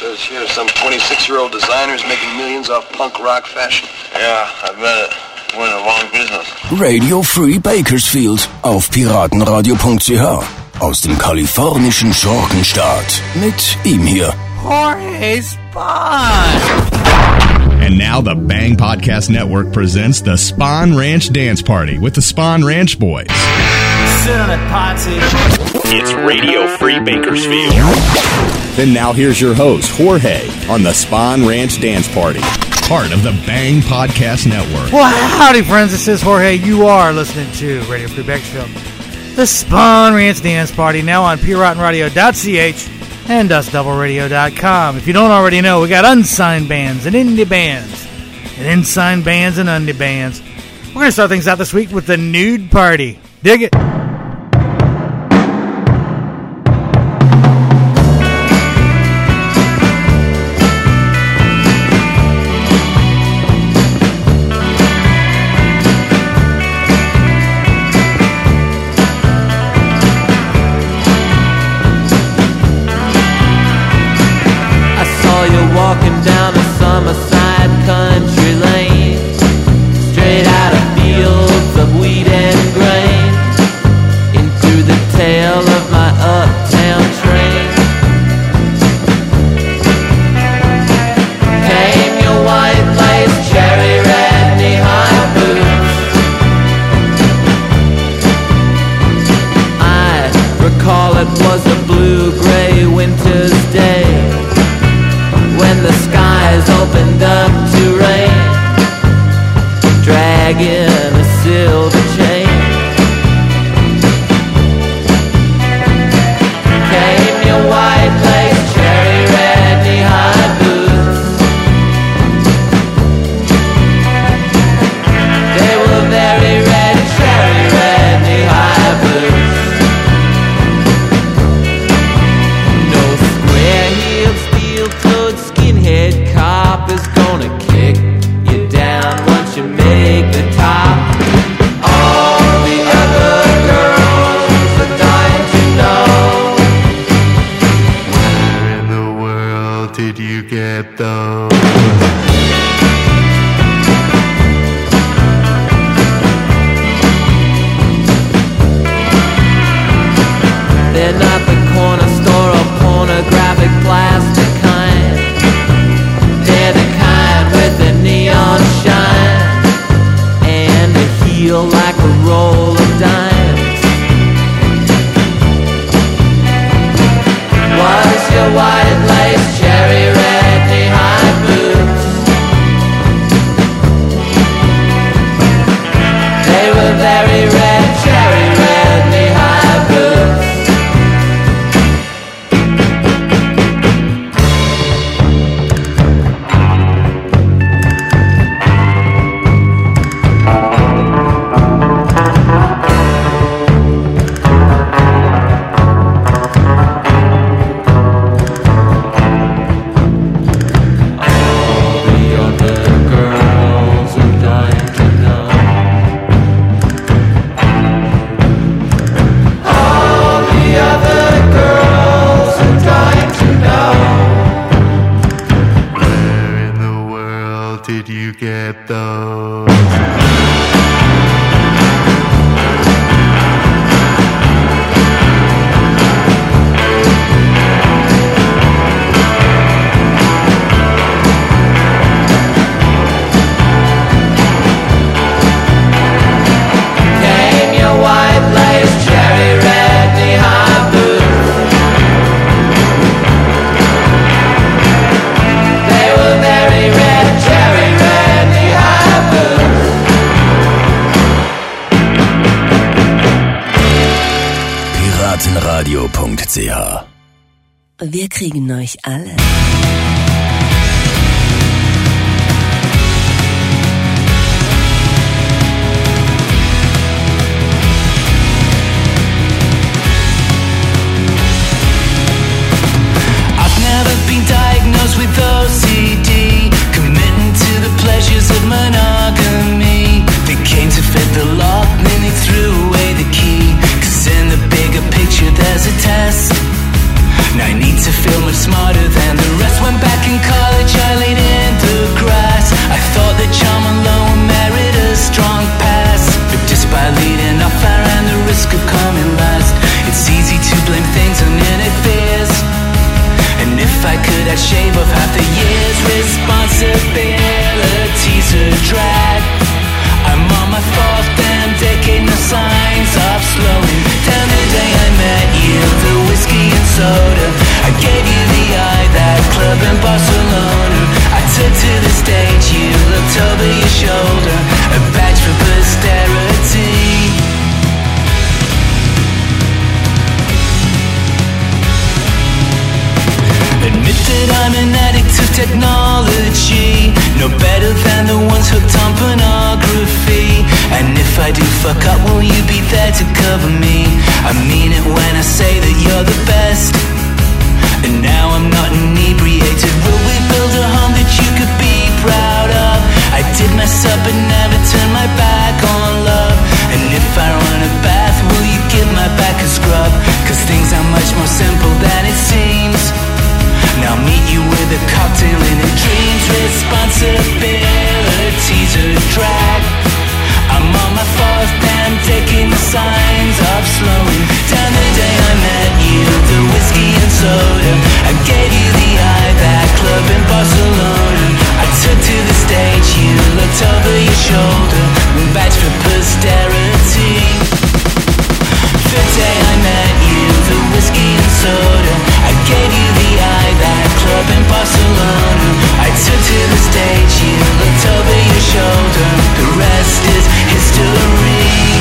Says here some 26-year-old designers making millions off punk rock fashion. Ja, I bet it. We're in the wrong business. Radio Free Bakersfield auf piratenradio.ch aus dem kalifornischen Schurkenstaat. Mit ihm hier. Jorge Spawn. And now the Bang Podcast Network presents the Spawn Ranch Dance Party with the Spawn Ranch Boys. It's Radio Free Bakersfield. Then now here's your host, Jorge, on the Spawn Ranch Dance Party, part of the Bang Podcast Network. Well, howdy, friends. This is Jorge. You are listening to Radio Free Bakersfield, the Spawn Ranch Dance Party, now on piratenradio.ch and dustdoubleradio.com. If you don't already know, we got unsigned bands and indie bands, and unsigned bands and undie bands. We're going to start things out this week with the Nude Party. Dig it. Walking down a Summerside country lane, straight out of fields of wheat and grain, into the tail of my uptown train. Came your white lace, cherry red, knee-high boots. I recall it was a blue-gray winter's day, when the skies opened up to rain, dragging a silver chain. Came your white lace, cherry red, knee-high boots. They were very red, cherry red, knee-high boots. No square-heeled, steel-toed skinhead cop is gonna kick you down once you make the top. All the other girls are dying to know, where in the world did you get those? They're not the corner store or pornographic plastic kind. They're the kind with the neon shine and a heel like a roll of dimes. Was your white lace, cherry red, knee-high boots? They were very red, cherry red, knee-high boots. Did you get those? Came your white lace, cherry red, knee-high boots. They were very red, cherry red, knee-high boots. Piratenradio.ch. Wir kriegen euch alle. I've never been diagnosed with OCD, committing to the pleasures of monogamy. They came to fit the lock, then they threw away the key. 'Cause in the bigger picture there's a test. Now I need to feel much smarter than the rest. When I'd shave off half the year's responsibilities to drag. I'm on my fourth damn decade, no signs of slowing down. The day I met you, the whiskey and soda, I gave you the eye, that club in Barcelona. I took to the stage, you looked over your shoulder, a badge for posterity. Admit that I'm an addict of technology, no better than the ones hooked on pornography. And if I do fuck up, will you be there to cover me? I mean it when I say that you're the best. And now I'm not inebriated. Will we build a home that you could be proud of? I did mess up but never turn my back on love. And if I run a bath, will you give my back a scrub? Cause things are much more simple than it seems. Now meet you with a cocktail in a dream's responsibilities to drag. I'm on my fourth damn taking the signs of slowing down. The day I met you, the whiskey and soda, I gave you the eye, that club in Barcelona. I took to the stage, you looked over your shoulder, badge for posterity. The day I met you, the whiskey and soda, I gave you the eye, that club in Barcelona. I took to the stage, you looked over your shoulder, the rest is history.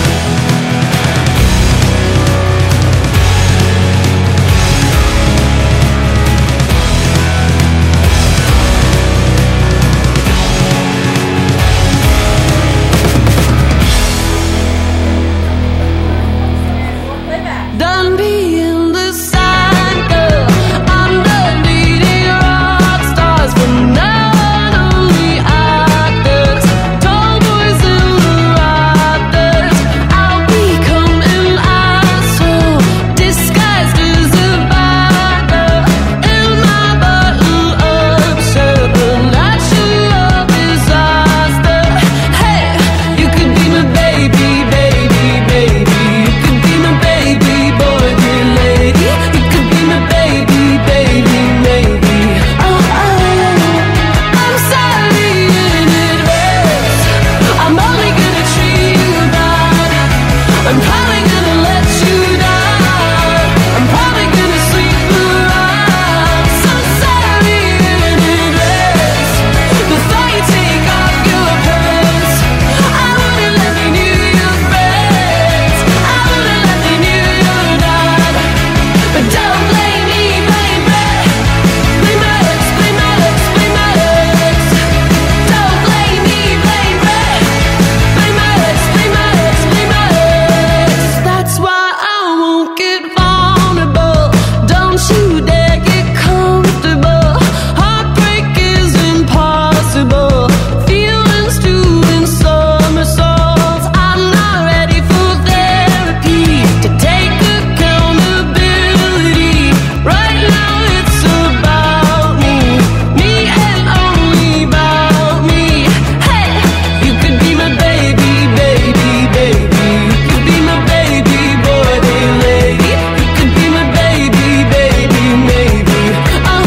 Done being the side girl, I'm done dating rock stars, but not only actors, tall boys in the rafters. I'll become an asshole, disguised as a bad girl, in my button-up shirt, a natural disaster. Hey, you could be my baby, baby, baby. You could be my baby boy, dear lady. You could be my baby, baby, maybe. Oh, I'm sorry in advance. I'm only gonna treat you bad. I'm probably gonna let you down. I'm probably gonna sleep around. So sorry in advance. Before you take off your pants, I wouldn't let me knew your friends. I wouldn't let me knew your dad. But don't blame me, blame me. Blame my ex, blame my ex, blame my ex. Don't blame me, blame me. Blame my ex, blame my ex, blame my ex. That's why I won't get vulnerable. Don't you dare get comfortable. Heartbreak is impossible. Feelings doing somersaults. I'm not ready for therapy to take accountability. Right now it's about me and only about me. Hey, you could be my baby, baby, baby. You could be my baby boy, dear lady. You could be my baby, baby, maybe. Oh,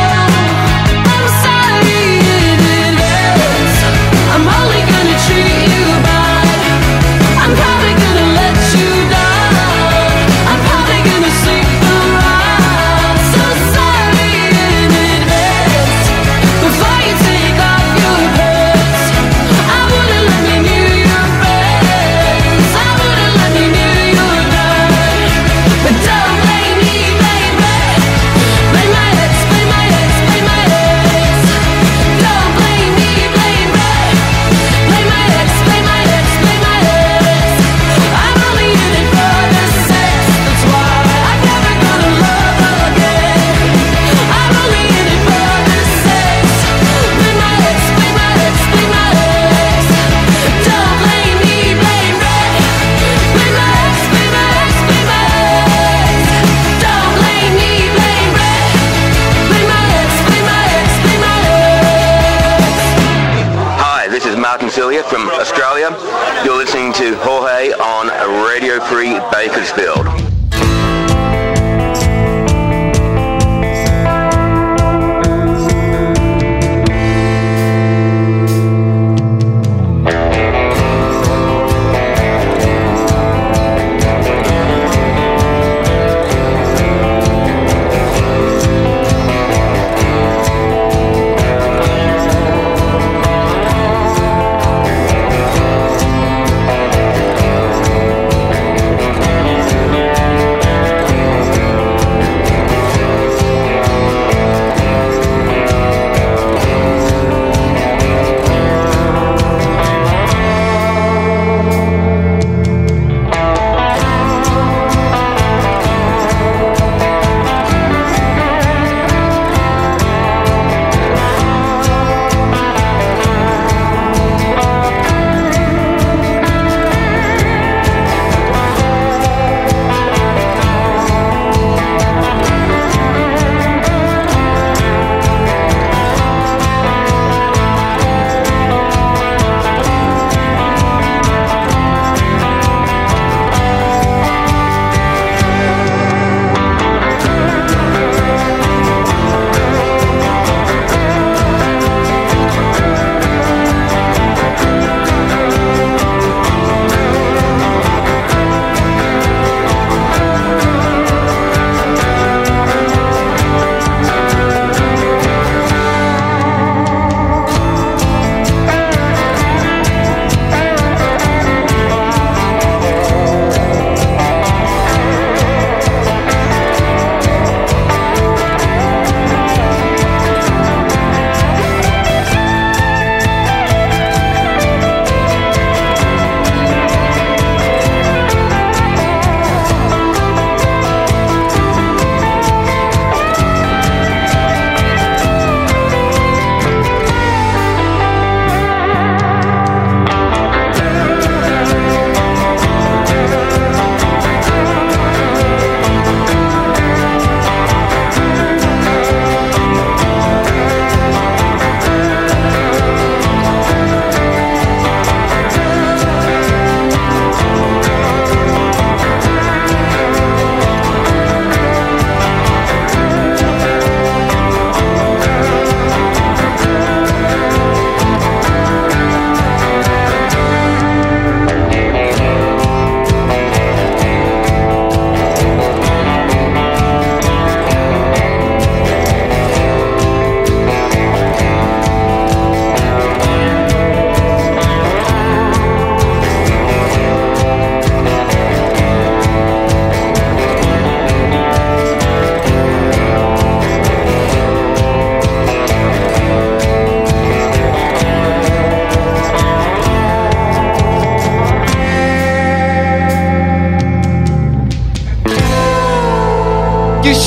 I'm sorry in advance. I'm only gonna treat you bad. I'm probably gonna let you down. I'm probably gonna sleep around. So sorry in advance. Before you take off your pants, I wouldn't let me knew your friends. I wouldn't let me knew your dad. But don't blame me, blame me. Blame my ex, blame my ex, blame my ex. Don't blame me, blame me. Blame my ex, blame my ex, blame my ex. I'm only in it for the sex. That's why I'm never gonna love again. I'm only in it for the sex. Blame my ex, blame my ex, blame my ex. Don't blame me, blame me. Blame my ex, blame my ex, blame my ex. Don't blame me, blame me. Blame my ex, blame my ex, blame my ex. Hi, this is Martin Celia from Australia. You're listening to Jorge on Radio Free Bakersfield.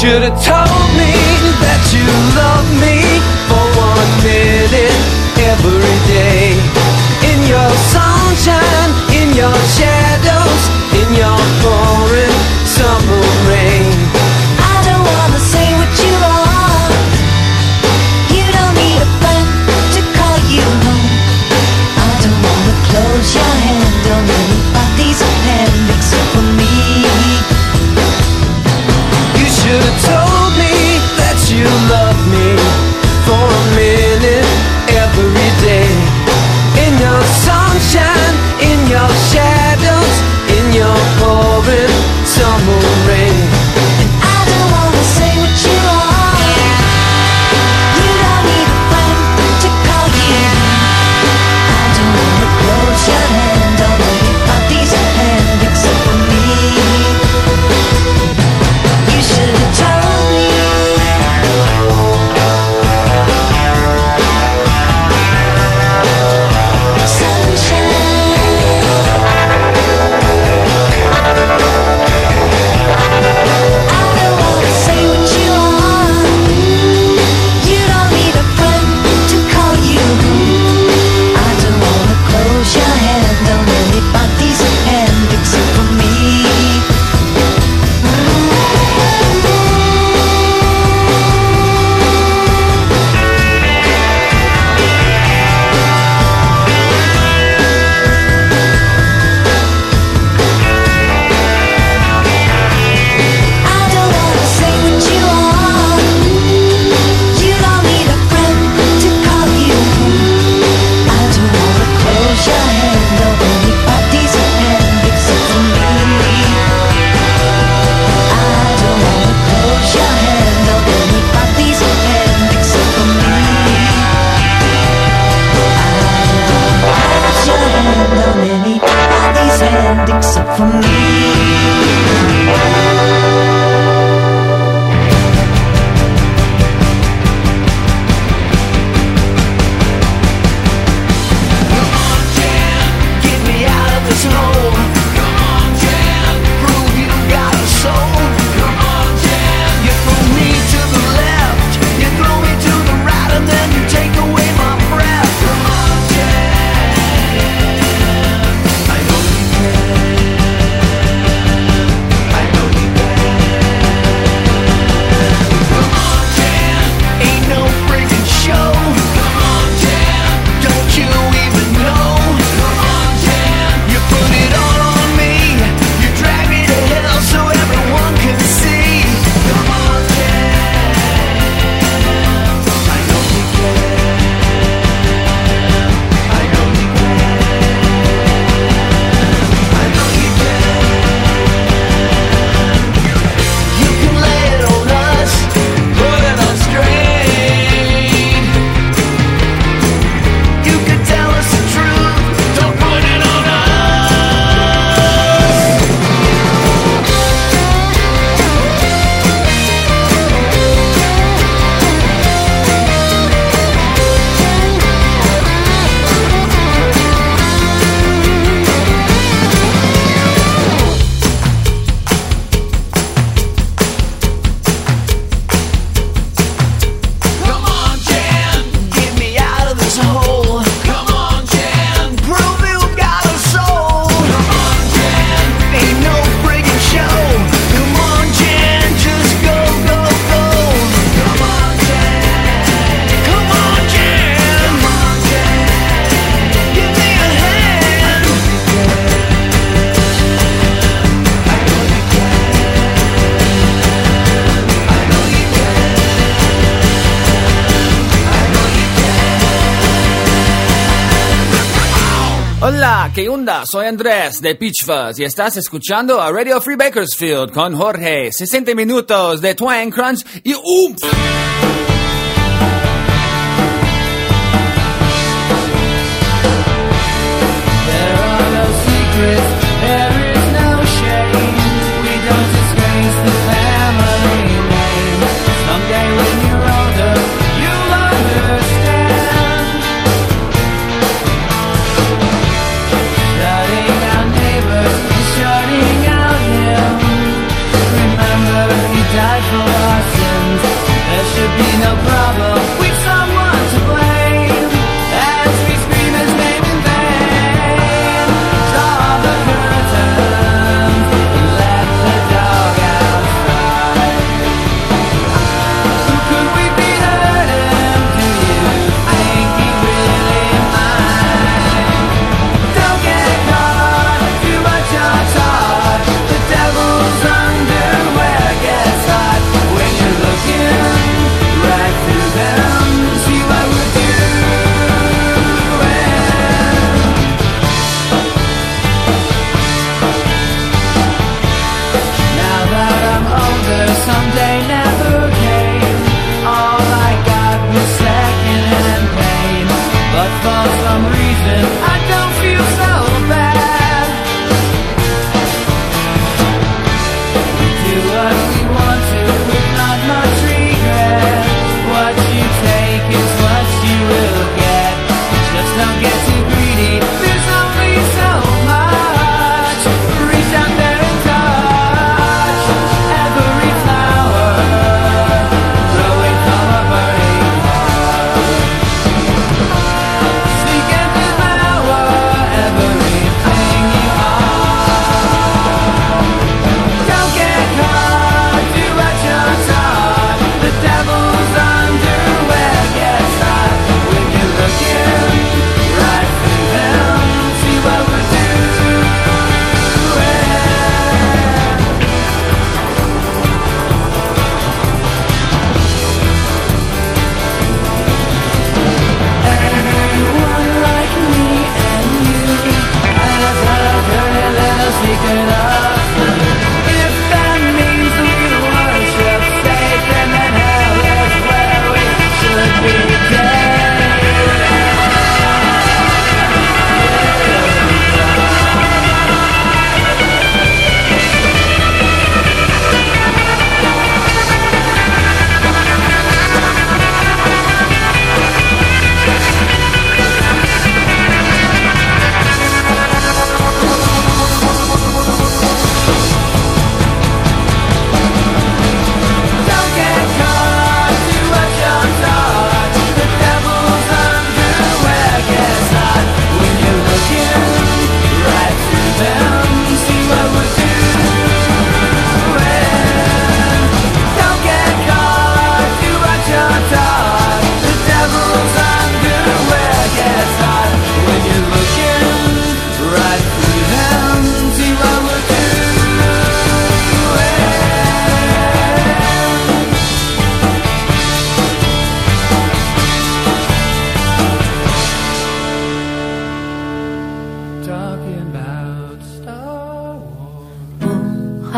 should have told me that you love me for 1 minute every day. In your sunshine, in your shadows, in your pouring summer rain. I don't wanna say what you are. You don't need a friend to call you home. I don't wanna close your hand on anybody's hand except for me. You should have told me that you love me for a minute every day. In your sunshine, in your shadows, in your pouring summer rain. I don't wanna say what you are. You don't need a friend to call you. I don't wanna close your hand on anybody's hand except for me. You should have told me. Except for Hola, ¿qué onda? Soy Andrés de Peach Fuzz y estás escuchando a Radio Free Bakersfield con Jorge. 60 minutos de Twang, Crunch y Oomph. died for us.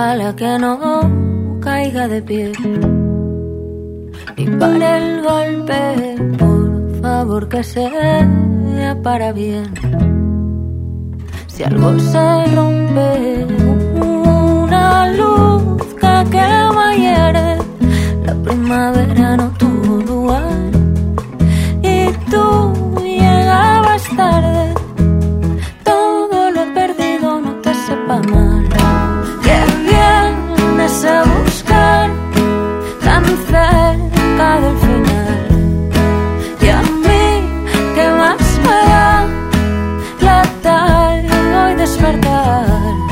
Ojalá que no caiga de pie ni para el golpe, por favor que sea para bien. Si algo se rompe, una luz que quema y hiere, la primavera no tuvo lugar y tú llegabas tarde. Todo lo he perdido, no te sepa mal. Que vienes a buscar tan cerca del final, y a mí que más me da la tarde hoy despertar.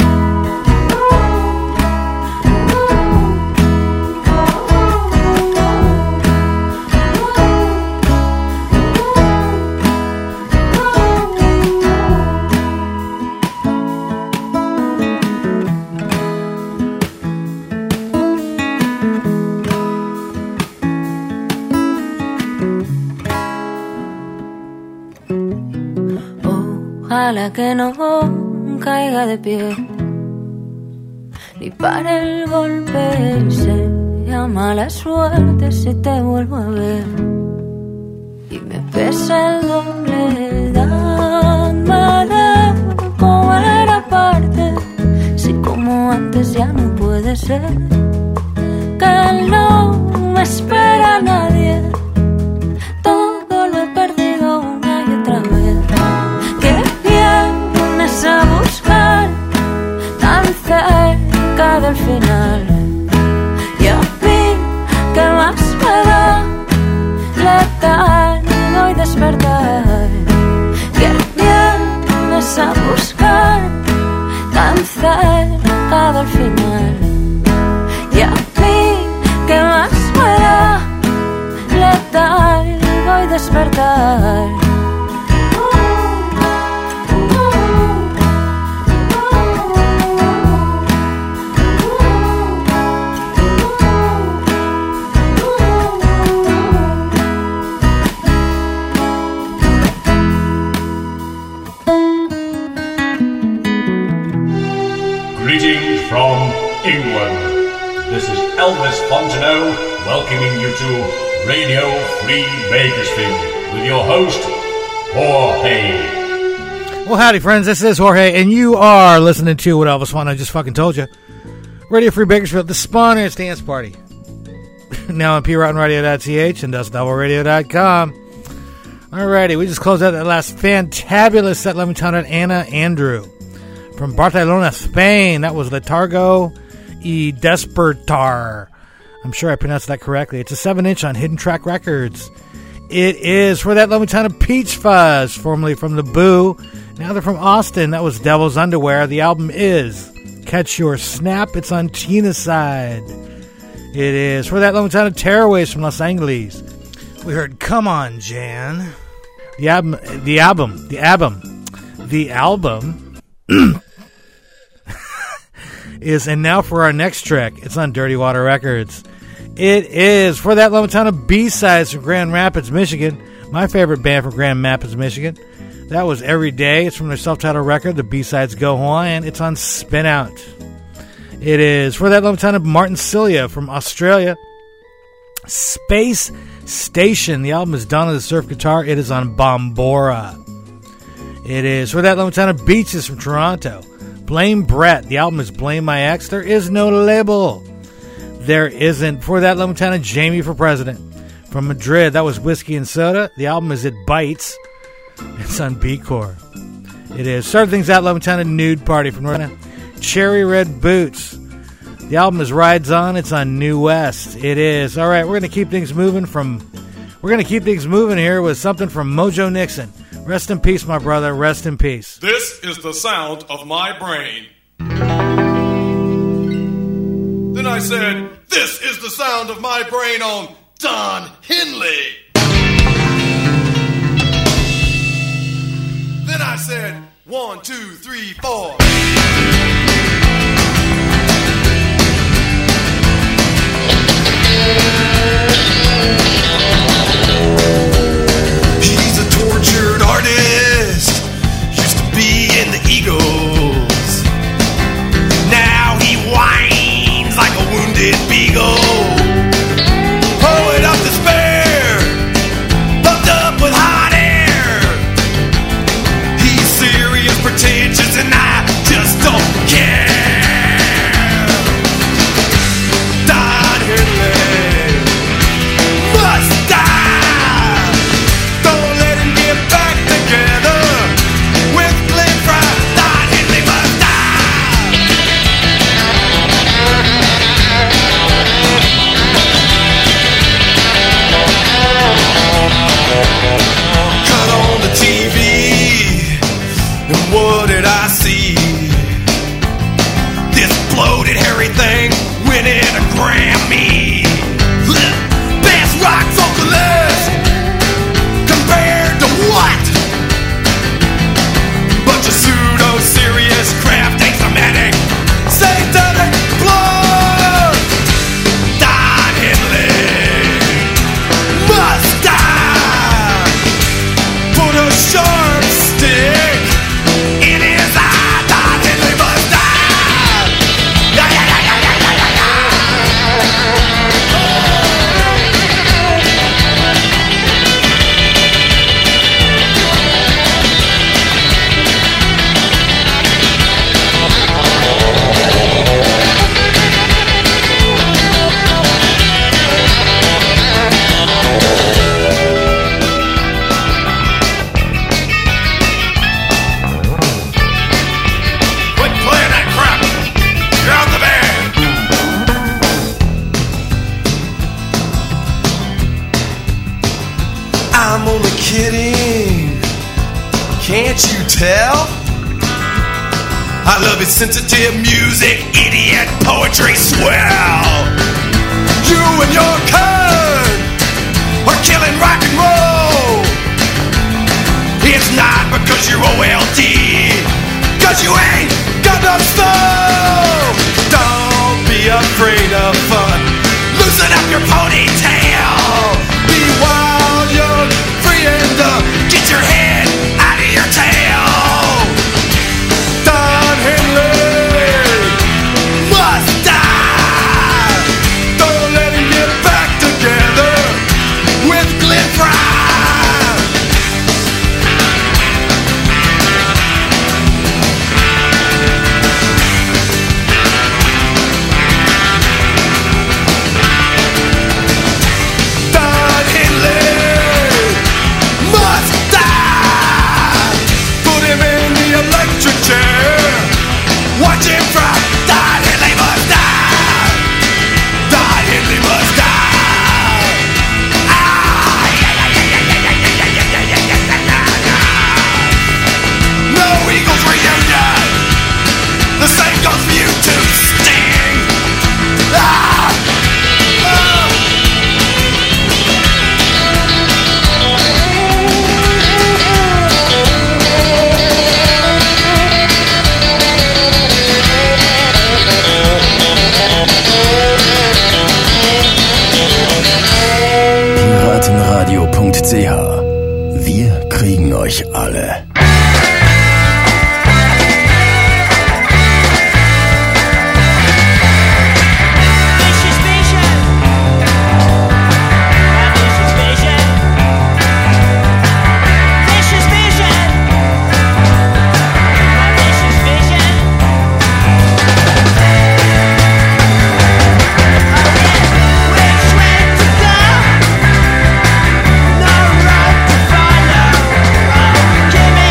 Ojalá que no caiga de pie ni para el golpe, sea mala suerte si te vuelvo a ver y me pesa el doble. Dame de comer aparte, si como antes ya no puede ser, que no me espera nadie. Todo lo he perdido una y otra vez. A buscar tan cerca del final, y a mí que más me da la tarde hoy despertar. Que vienes a buscar tan cerca del final, y a mí que más me da la tarde hoy despertar. Greetings from England. This is Elvis Fontenot welcoming you to Radio Free Bakersfield with your host, Jorge. Well, howdy, friends. This is Jorge, and you are listening to what Elvis Fontenot just fucking told you. Radio Free Bakersfield, the Spawn Ranch Dance Party. Now on PRottenRadio.ch and DustDoubleRadio.com. Alrighty, we just closed out that last fantabulous set. Let me tell you, Anna Andrew from Barcelona, Spain. That was Letargo y Despertar. I'm sure I pronounced that correctly. It's a 7-inch on Hidden Track Records. It is for that lovely town of Peach Fuzz, formerly from the Boo. Now they're from Austin. That was Devil's Underwear. The album is Catch Your Snap. It's on Tina's side. It is for that lovely town of Tearaways from Los Angeles. We heard Come On, Jan. The album is, and now for our next track, it's on Dirty Water Records. It is for that lovely town of B-Sides from Grand Rapids, Michigan. My favorite band from Grand Rapids, Michigan. That was Every Day. It's from their self-titled record, The B-Sides Go Hawaiian. It's on Spin Out. It is for that lovely town of Martin Cilia from Australia. Space Station. The album is Dawn of the Surf Guitar. It is on Bombora. It is for that lovely town of Beaches from Toronto. Blame Brett. The album is Blame My Ex. There is no label. There isn't. For that lovely town of Jamie for President. From Madrid, that was Whiskey and Soda. The album is It Bites. It's on B-Core. It is. Started things out, lovely town of Nude Party from North Carolina. Cherry Red Boots. The album is Rides On. It's on New West. It is. All right, we're going to keep things moving here with something from Mojo Nixon. Rest in peace, my brother. Rest in peace. This is the sound of my brain. Then I said, this is the sound of my brain on Don Henley. Then I said, 1, 2, 3, 4. He's a tortured artist, used to be in the Eagles. Now he whines sharp stick in his eye. Don Henley must die. Yeah, yeah, yeah, yeah, yeah, yeah, yeah, yeah. Quit playing that crap. You're out the band. I'm only kidding. Can't you tell? I love his sensitive music, idiot poetry swell. You and your kind are killing rock and roll. It's not because you're OLD, cause you ain't got no soul. Don't be afraid of fun. Loosen up your ponytail. Be wild, young, free and get your head out of your tail. Don Henley must die. Don't let him get back together with Glenn Frey. Don Henley must die. Put him in the electric chair. Watch him fry. Don Henley must die. Don Henley must die. Ah, yeah, yeah, yeah, yeah, yeah, yeah, yeah, yeah, yeah, yeah, yeah, yeah, yeah. No Eagles reunion. The same goes for you too, Sting. Ah! Oh! Piratenradio.ch. Wir kriegen euch alle. Give me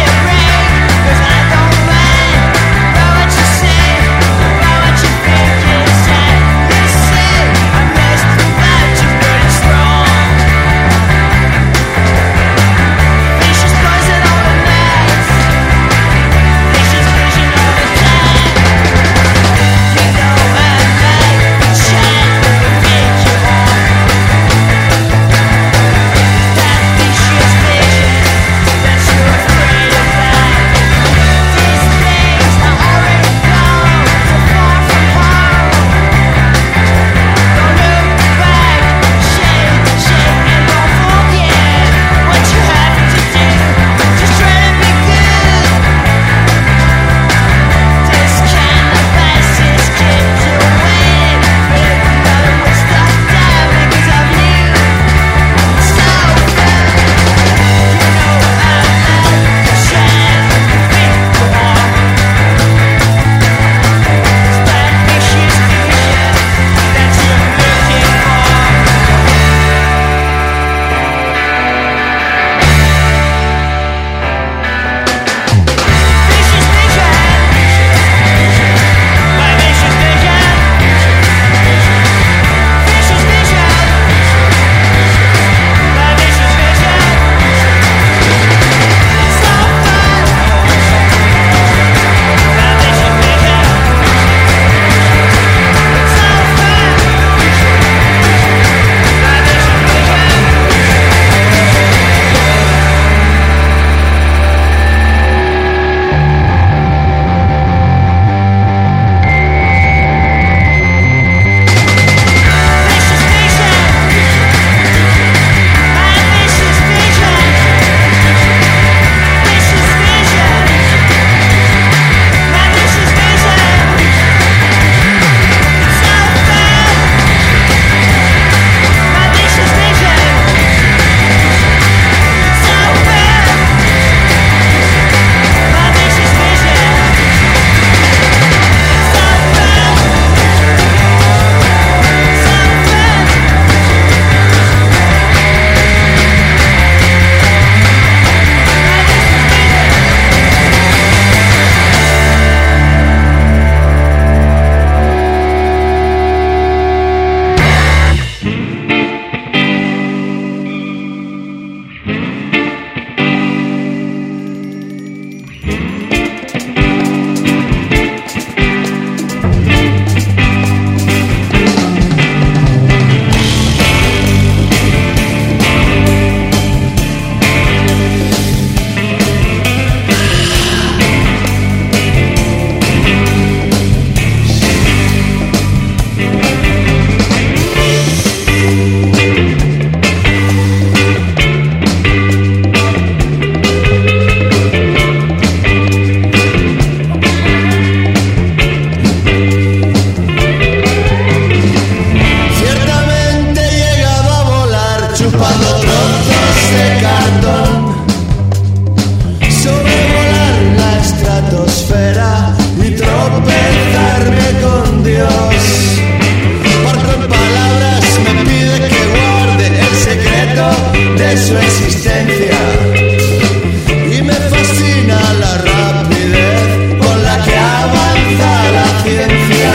experiencia y me fascina la rapidez con la que avanza la ciencia.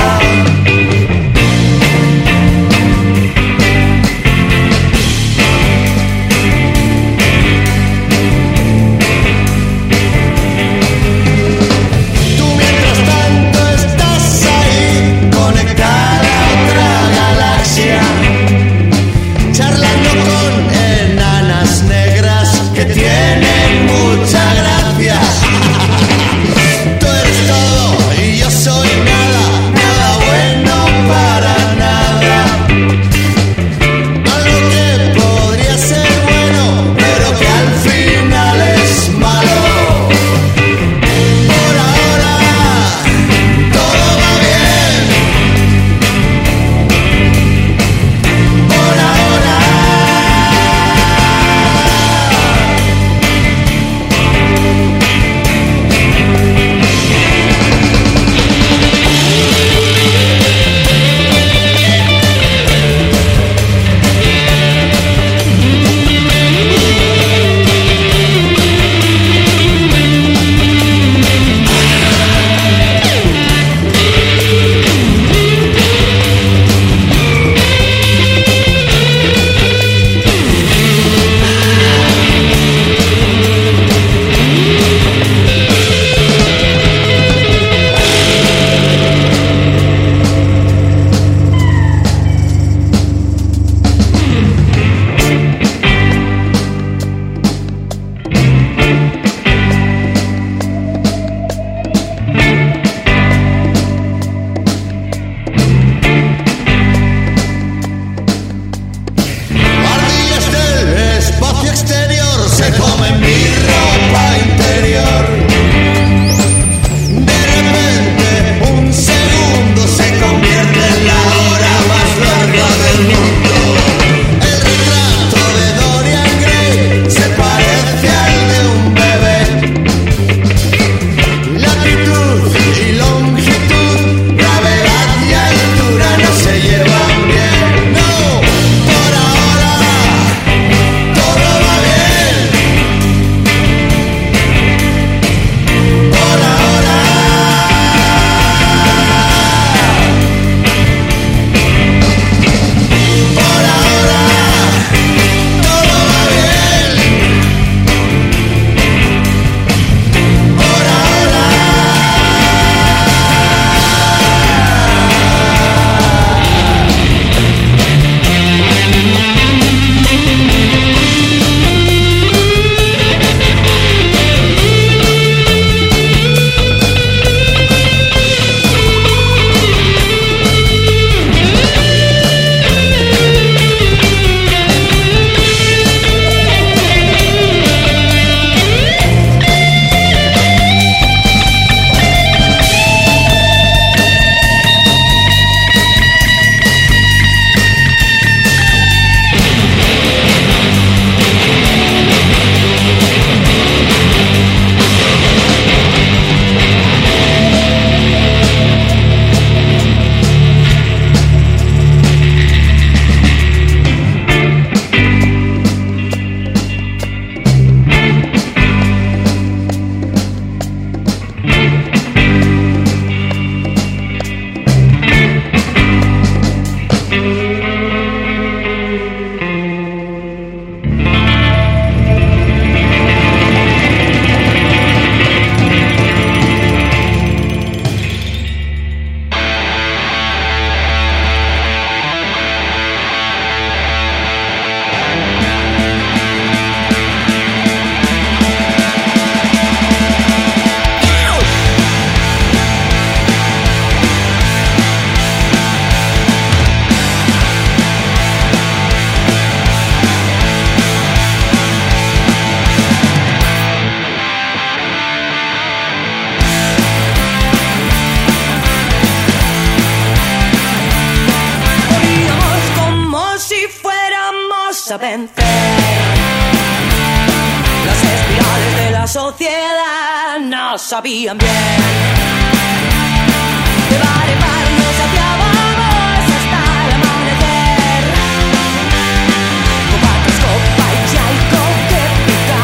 Charlando con enanas negras que tienen mucha gracia. Tú eres todo y yo soy nada, nada bueno para nada. Algo que podría ser bueno, pero que al final es malo. Por ahora todo va bien. Por ahora. Ardillas del espacio exterior se comen mi ropa interior. De repente, un segundo se convierte en la hora más larga del mundo. El retrato de Dorian Gray se parece al de un bebé. Latitud y longitud, gravedad y altura no se llevan bien. No, por ahora todo va bien. Por ahora. Por ahora todo va bien. Por ahora. a vencer. Las espirales de la sociedad no sabían bien. Llevarnos hacia abajo hasta el amanecer. Copas, copa y chaico que pica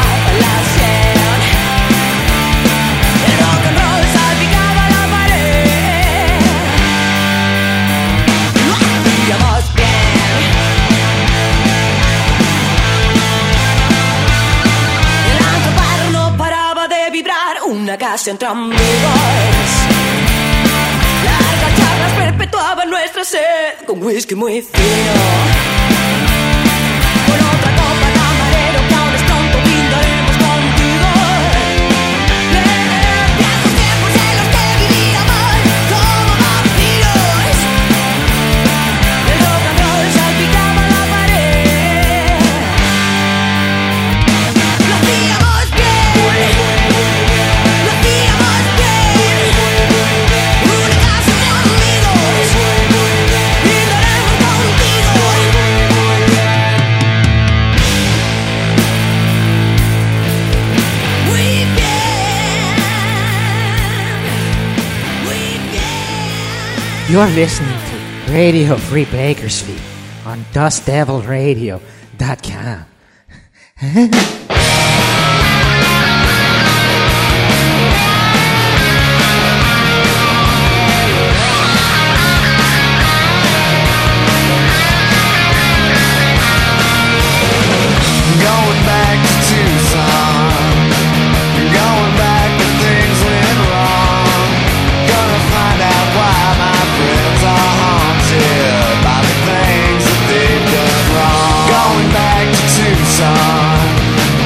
una casa entre amigos. Largas charlas perpetuaban nuestra sed con whisky muy fino. Con otra copa camarero que aún es pronto brindaremos contigo. Viejos tiempos en los que vivíamos como vampiros. El rock and roll salpicaba la pared. Lo hacíamos bien. Lo hacíamos bien. Una casa de amigos. Brindaremos contigo. Muy bien. Muy bien. You're listening to Radio Free Bakersfield on DustDevilRadio.com. Going back to Tucson, going back to things went wrong. Gonna find out why my friends are haunted by the things that they've done wrong. Going back to Tucson,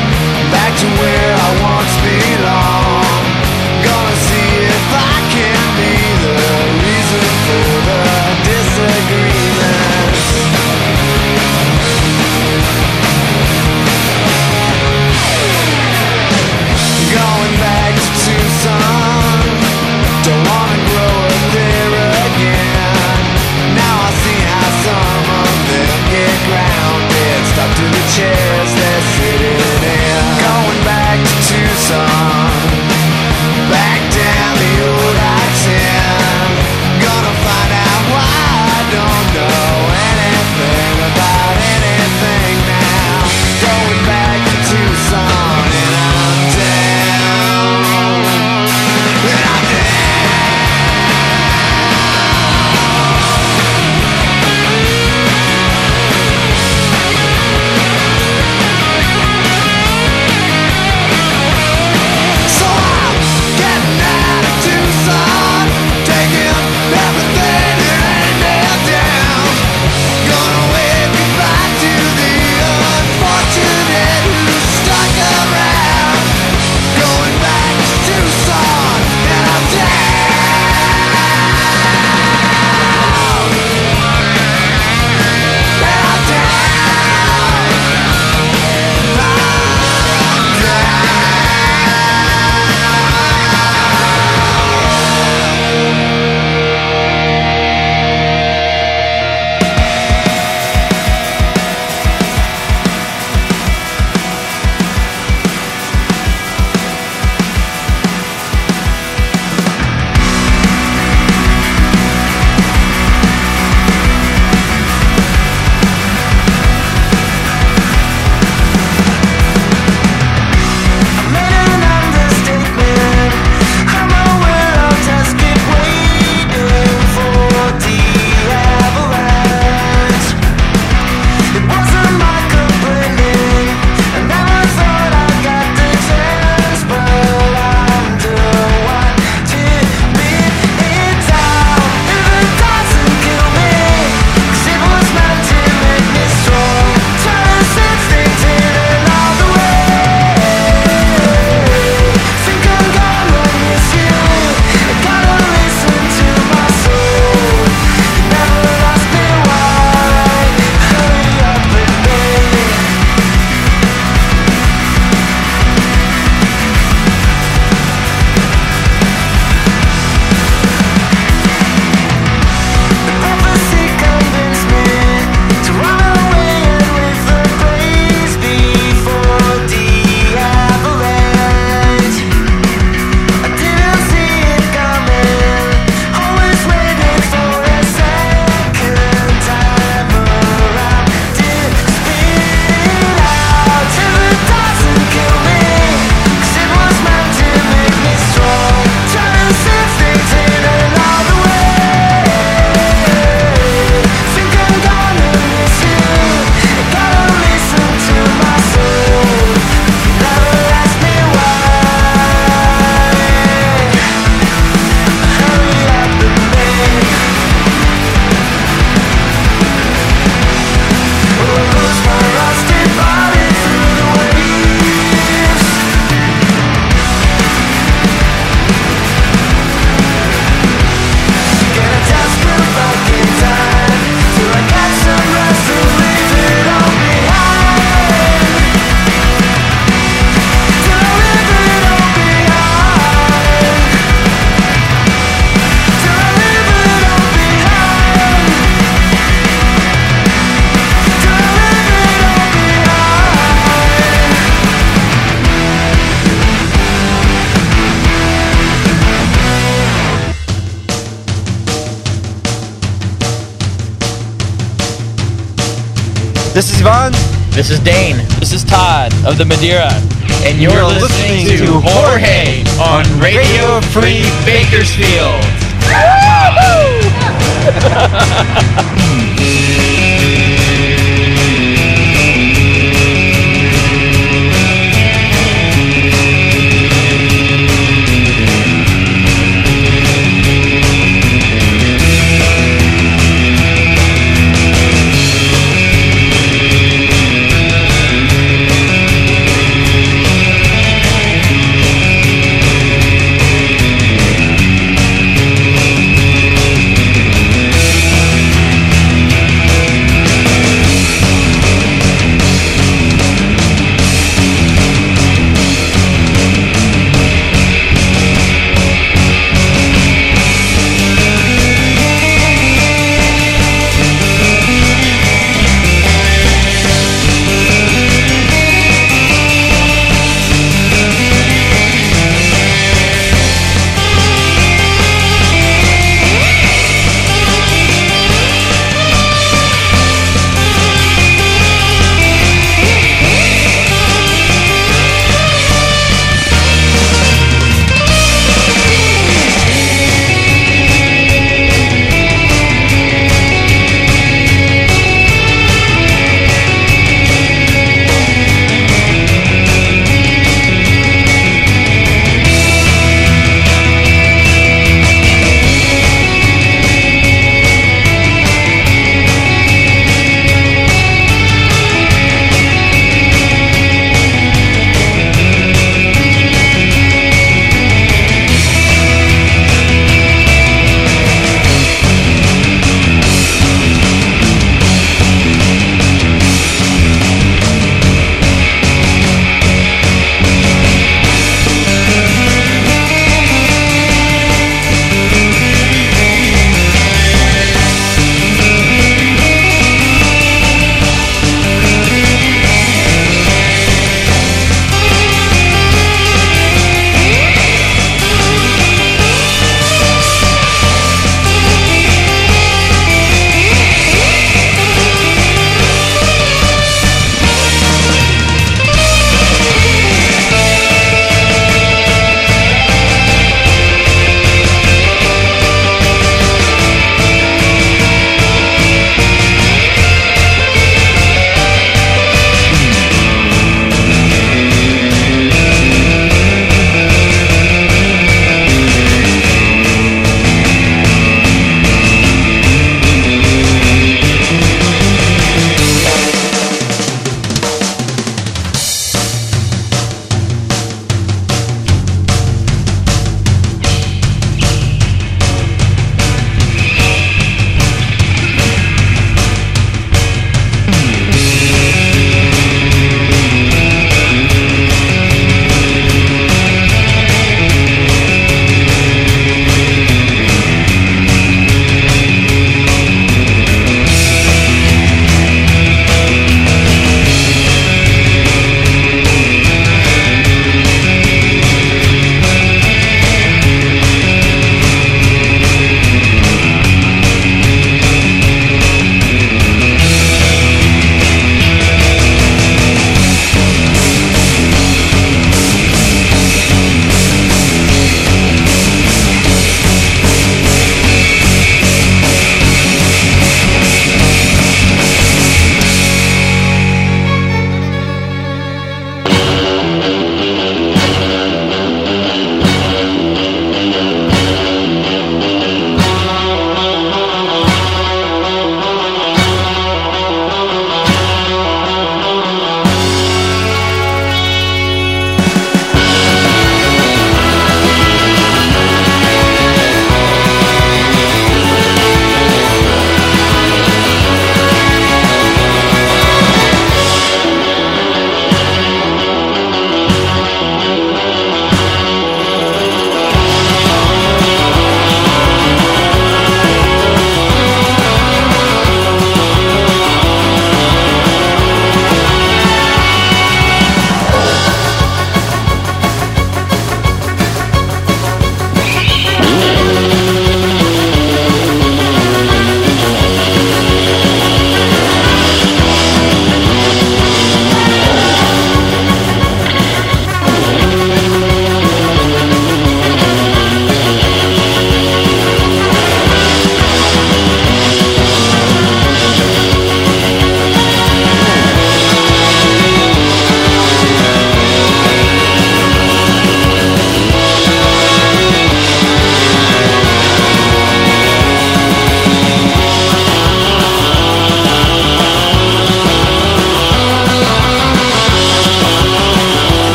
This is Yvonne. This is Dane. This is Todd of the Madeira. And you're listening to Jorge on Radio Free Bakersfield.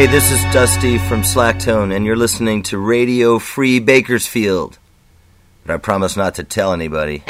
Hey, this is Dusty from Slacktone, and you're listening to Radio Free Bakersfield. But I promise not to tell anybody.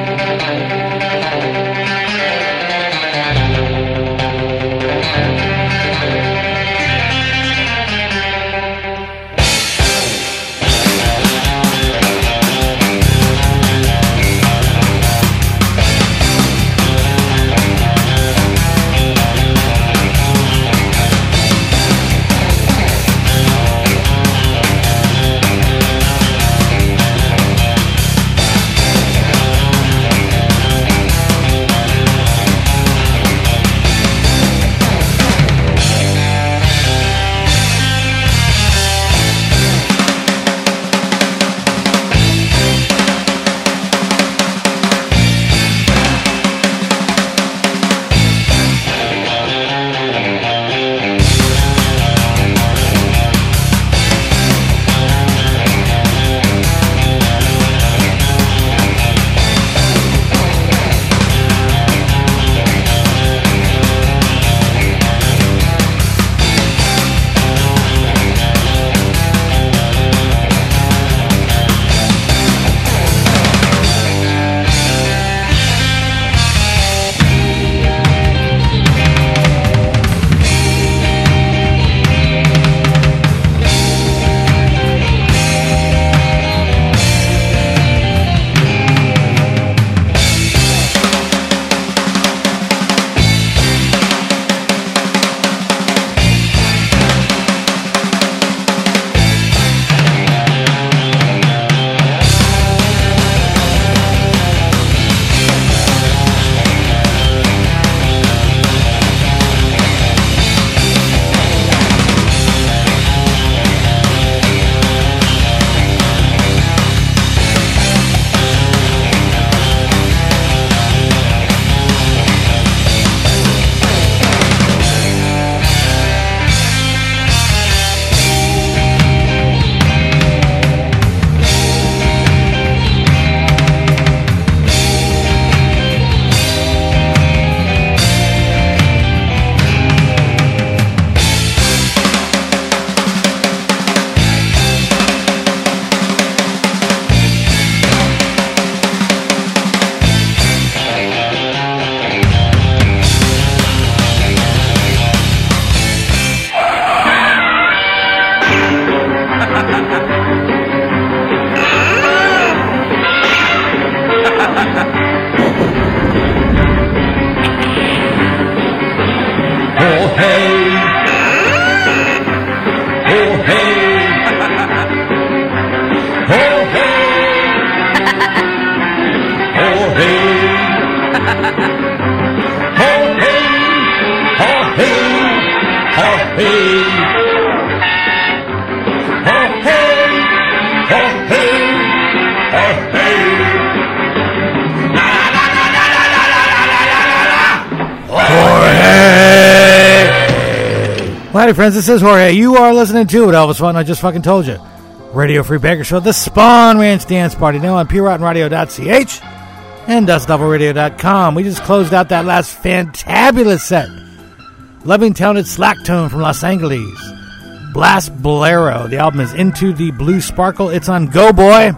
Howdy, friends. This is Jorge. You are listening to what Elvis Fun. I just fucking told you. Radio Free Bakersfield, the Spawn Ranch Dance Party, now on PureRottenRadio.ch and DustDoubleRadio.com. We just closed out that last fantabulous set. Loving-talented Slacktone from Los Angeles. Blast Bolero. The album is Into the Blue Sparkle. It's on Go Boy.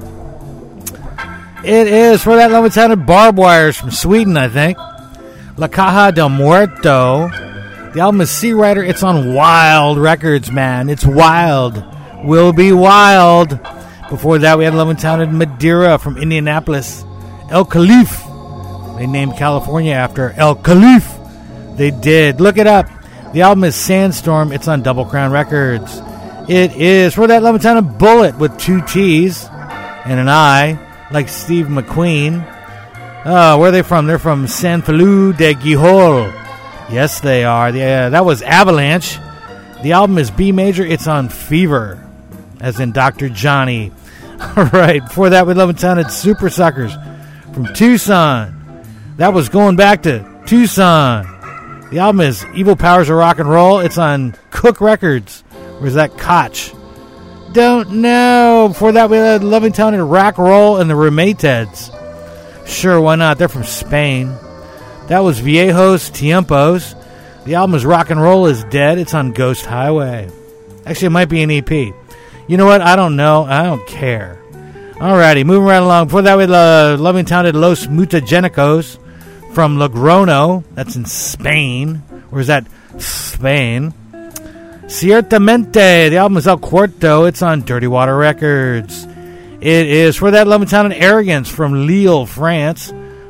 It is for that loving-talented Barbed Wires from Sweden, I think. La Caja del Muerto. The album is Sea Rider. It's on Wild Records, man. It's wild. Will be wild. Before that, we had loving-talented Madeira from Indianapolis. El Khalif. They named California after El Khalif. They did. Look it up. The album is Sandstorm. It's on Double Crown Records. It is for that loving-talented Bullet with 2 T's and an I, like Steve McQueen. Where are they from? They're from San Feliu de Gijol. Yes, they are. That was Avalanche. The album is B major. It's on Fever, as in Dr. Johnny. All right. Before that, we love and talented Super Suckers from Tucson. That was going back to Tucson. The album is Evil Powers of Rock and Roll. It's on Cook Records. Where's that Koch? Don't know. Before that, we had loving talented Rock Roll and the Remateds. Sure, why not? They're from Spain. That was Viejos Tiempos. The album is Rock and Roll is Dead. It's on Ghost Highway. Actually, it might be an EP. You know what? I don't know. I don't care. Alrighty, moving right along. Before that, we had loving talented Los Mutagenicos from Logroño. That's in Spain. Or is that Spain? Ciertamente. The album is El Cuarto. It's on Dirty Water Records. It is for that loving talented Arrogance from Lille, France.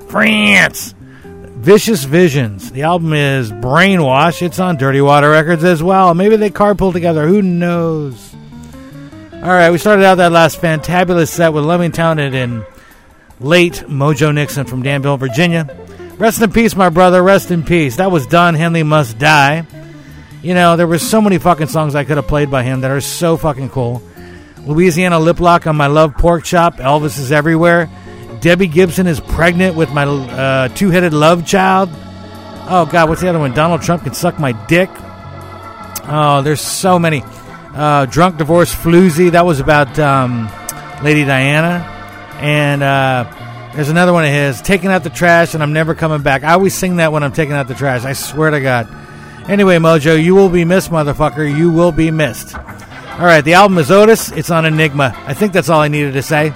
Vicious Visions. The album is Brainwash. It's on Dirty Water Records as well. Maybe they carpool together. Who knows? All right, we started out that last fantabulous set with loving talented and late Mojo Nixon from Danville, Virginia. Rest in peace, my brother. Rest in peace. That was Don Henley Must Die. You know, there were so many fucking songs I could have played by him that are so fucking cool. Louisiana Lip Lock on My Love Pork Chop. Elvis is Everywhere. Debbie Gibson is Pregnant with My Two-Headed Love Child. Oh, God, what's the other one? Donald Trump Can Suck My Dick. Oh, there's so many. Drunk Divorce Floozy. That was about Lady Diana. And there's another one of his, Taking Out the Trash and I'm Never Coming Back. I always sing that when I'm taking out the trash. I swear to God. Anyway, Mojo, you will be missed, motherfucker. You will be missed. All right, the album is Otis. It's on Enigma. I think that's all I needed to say.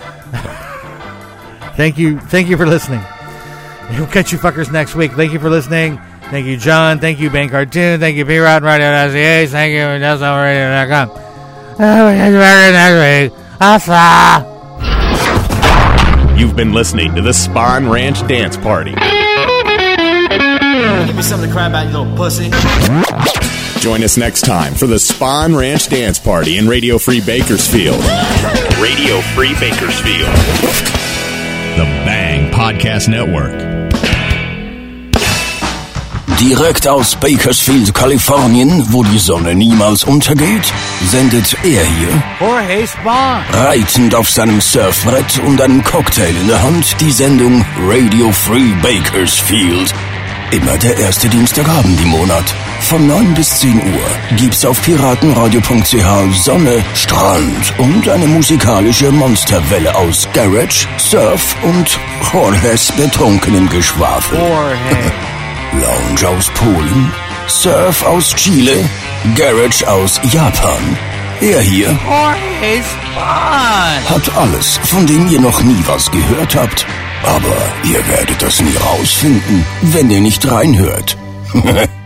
Thank you for listening. We'll catch you fuckers next week. Thank you for listening. Thank you, John. Thank you, Ben Cartoon. Thank you, P-Rod, Radio.ch. Thank you, DasRadio.com. You've been listening to the Spawn Ranch Dance Party. Give me something to cry about, you little pussy. Join us next time for the Spawn Ranch Dance Party in Radio Free Bakersfield. Radio Free Bakersfield. The Bang Podcast Network. Direkt aus Bakersfield, Kalifornien, wo die Sonne niemals untergeht, sendet er hier, Jorge Spawn, reitend auf seinem Surfbrett und einem Cocktail in der Hand, die Sendung Radio Free Bakersfield. Immer der erste Dienstagabend im Monat. Von 9 bis 10 Uhr gibt's auf piratenradio.ch Sonne, Strand und eine musikalische Monsterwelle aus Garage, Surf und Jorges betrunkenem Geschwafel. Lounge aus Polen, Surf aus Chile, Garage aus Japan. Er hier Jorge Spawn hat alles, von dem ihr noch nie was gehört habt. Aber ihr werdet das nie rausfinden, wenn ihr nicht reinhört.